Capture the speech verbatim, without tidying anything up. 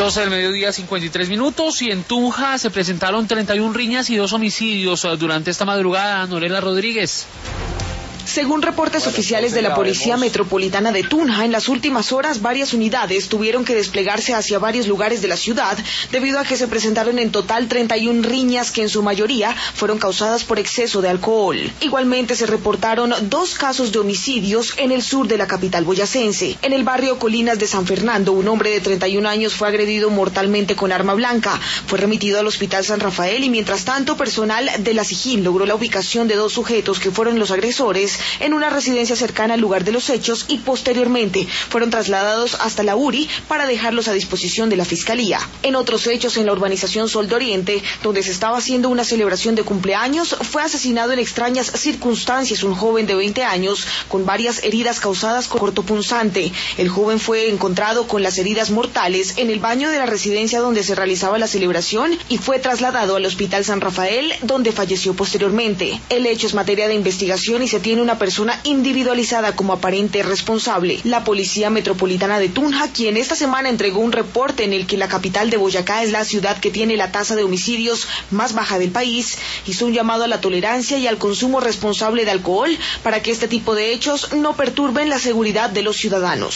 doce del mediodía, cincuenta y tres minutos, y en Tunja se presentaron treinta y una riñas y dos homicidios durante esta madrugada. Norela Rodríguez. Según reportes oficiales de la Policía Metropolitana de Tunja, en las últimas horas varias unidades tuvieron que desplegarse hacia varios lugares de la ciudad debido a que se presentaron en total treinta y una riñas que en su mayoría fueron causadas por exceso de alcohol. Igualmente se reportaron dos casos de homicidios en el sur de la capital boyacense. En el barrio Colinas de San Fernando, un hombre de treinta y un años fue agredido mortalmente con arma blanca. Fue remitido al Hospital San Rafael y mientras tanto personal de la SIJIN logró la ubicación de dos sujetos que fueron los agresores en una residencia cercana al lugar de los hechos y posteriormente fueron trasladados hasta la U R I para dejarlos a disposición de la Fiscalía. En otros hechos, en la urbanización Sol de Oriente, donde se estaba haciendo una celebración de cumpleaños, fue asesinado en extrañas circunstancias un joven de veinte años con varias heridas causadas con cortopunzante. El joven fue encontrado con las heridas mortales en el baño de la residencia donde se realizaba la celebración y fue trasladado al Hospital San Rafael, donde falleció posteriormente. El hecho es materia de investigación y se tiene una persona individualizada como aparente responsable. La Policía Metropolitana de Tunja, quien esta semana entregó un reporte en el que la capital de Boyacá es la ciudad que tiene la tasa de homicidios más baja del país, hizo un llamado a la tolerancia y al consumo responsable de alcohol para que este tipo de hechos no perturben la seguridad de los ciudadanos.